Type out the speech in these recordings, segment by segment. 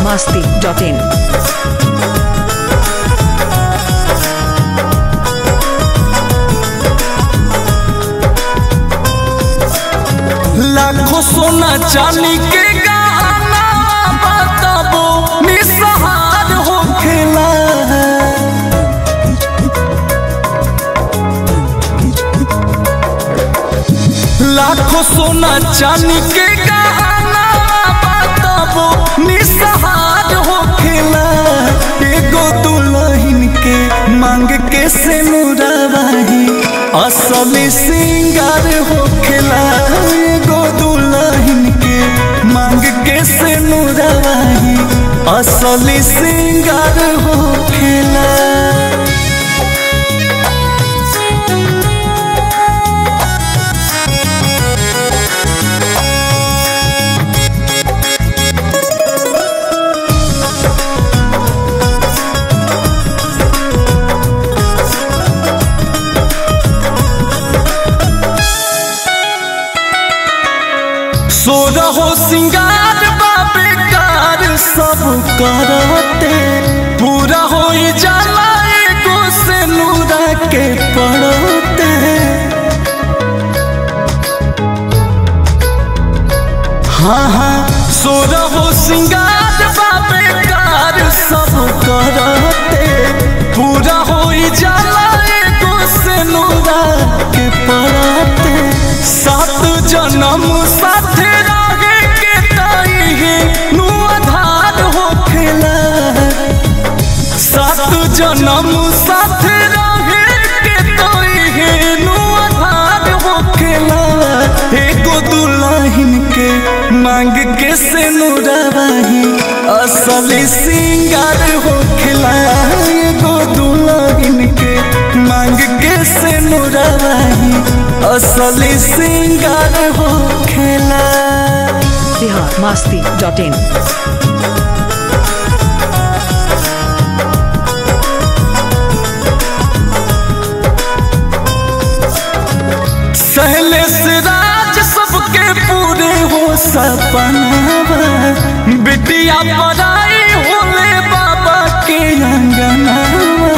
biharmasti.in लाखों सोना चांदी के गहना बताबो निसहार होखेला। लाखों सोना चांदी के गहना बताबो निसहार होखेला। एगो दुल्हन के मांग के सिनुरवाही असली सिंगार होखेला। एगो दुल्हन के मांग के सिनुरवाही असली सिंगार होखेला। सोरहो सिंगार बाबे कार सब करते पूरा हो जाला एगो से नूरा के पड़ते। हाँ सोरहो सिंगार बाबे कार सब करते पूरा हो जाला एगो से नूरा के पड़ते। सात जन्म साथे रहे के ताई है नु आधार होखेला। सात जन्म साथे रहे के ताई है नु आधार होखेला। एगो दुल्हन के मांग के सिनुरवाही असली सिंगार होखेला। एगो दुल्हन के मांग के सिनुरवाही असली सिंगार होखेला। biharmasti.in सहले से राज सबके पूरे हो सपनावा। बिटिया पराई होले बाबा के अंगनावा।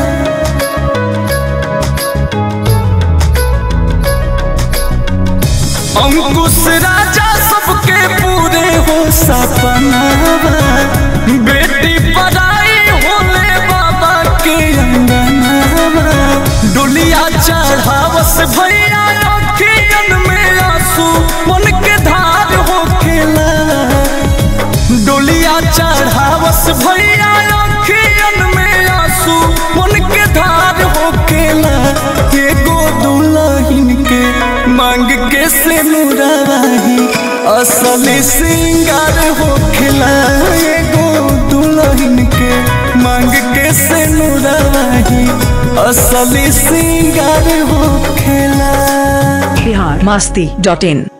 अंकुश राजा सबके पूरे हो सपनावा। बेटी पराई होले बाबा के अंगनावा। डोलिया चढ़ावस भैया अखियन में आंसू मन के धार होखेला। डोलिया चढ़ावस भैया अखियन में आंसू मन के धार होखेला। एगो दुल्हन के मांग के सिनुरवाही असली सिंगार होखेला। एगो दुल्हन के मांग के सिनुरवाही असली सिंगार होखेला। biharmasti.in